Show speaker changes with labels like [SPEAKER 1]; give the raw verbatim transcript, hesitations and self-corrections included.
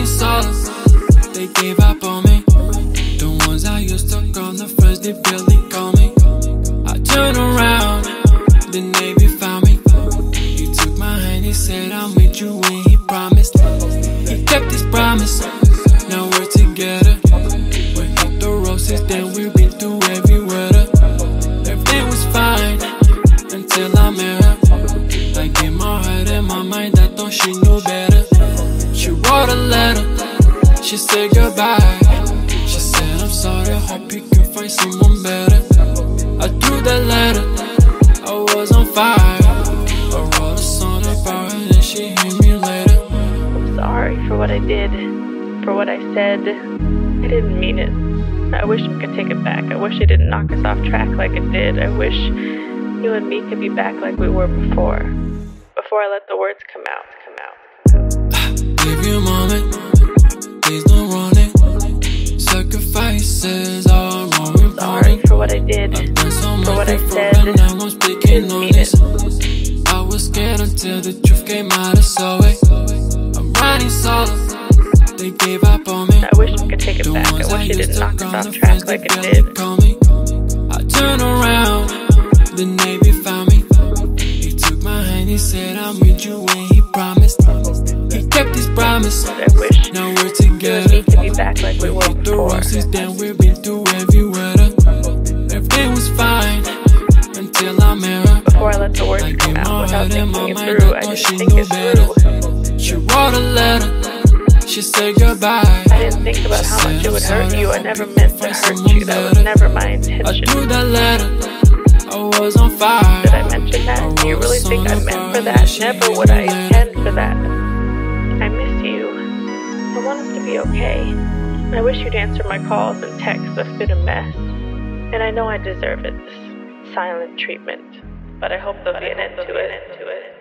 [SPEAKER 1] writing songs, they gave up on me. The ones I used to call the friends, they barely call me. I turned around, the Navy found me. He took my hand, he said I'll meet you when he promised. He kept his promise, now we're together. We hit the roses, then we've been through every weather. Everything was fine until I met her. I gave my heart and my mind, I thought she knew better. She wrote a letter, she said goodbye. She said I'm sorry, I hope you can find someone better. I threw that letter, I was on fire. I wrote a song about her and she hit me later.
[SPEAKER 2] I'm sorry for what I did, for what I said. I didn't mean it. I wish I could take it back. I wish it didn't knock us off track like it did. I wish you and me could be back like we were before. Before I let the words come out, come out.
[SPEAKER 1] Give you a moment, please don't run it. Sacrifices are more important.
[SPEAKER 2] Sorry for what I did,
[SPEAKER 1] I've done so
[SPEAKER 2] for what I
[SPEAKER 1] much
[SPEAKER 2] said.
[SPEAKER 1] before, but now I'm speaking on this. I was scared until the truth came out, I saw it. I'm writing songs, they gave up on me.
[SPEAKER 2] I wish I could take it back. I wish it didn't knock us off track like it did.
[SPEAKER 1] I turned around, the Navy found me. He took my hand, he said I'll meet you when he promised. He kept his promise,
[SPEAKER 2] I wish
[SPEAKER 1] now we're
[SPEAKER 2] you and
[SPEAKER 1] together.
[SPEAKER 2] me could be back like we were
[SPEAKER 1] Hit the
[SPEAKER 2] before.
[SPEAKER 1] roses, then we've been through every weather. Everything was fine until I met her.
[SPEAKER 2] Before I let the words
[SPEAKER 1] I
[SPEAKER 2] come
[SPEAKER 1] gave
[SPEAKER 2] out
[SPEAKER 1] my
[SPEAKER 2] without
[SPEAKER 1] heart and
[SPEAKER 2] thinking
[SPEAKER 1] my
[SPEAKER 2] it
[SPEAKER 1] mind,
[SPEAKER 2] through,
[SPEAKER 1] I
[SPEAKER 2] I
[SPEAKER 1] thought
[SPEAKER 2] didn't
[SPEAKER 1] she
[SPEAKER 2] think
[SPEAKER 1] knew
[SPEAKER 2] it
[SPEAKER 1] better.
[SPEAKER 2] through.
[SPEAKER 1] She wrote a letter, she said goodbye.
[SPEAKER 2] I didn't think about how much it would hurt you. I never meant to hurt you. That was never my
[SPEAKER 1] I
[SPEAKER 2] intention.
[SPEAKER 1] threw that letter, I was on fire.
[SPEAKER 2] Did I mention that? Do you really think I meant for that? Never would I intend for that. I miss you. I want us to be okay. I wish you'd answer my calls and texts. I've been a mess. And I know I deserve it, this silent treatment. But I hope there'll be an end to it.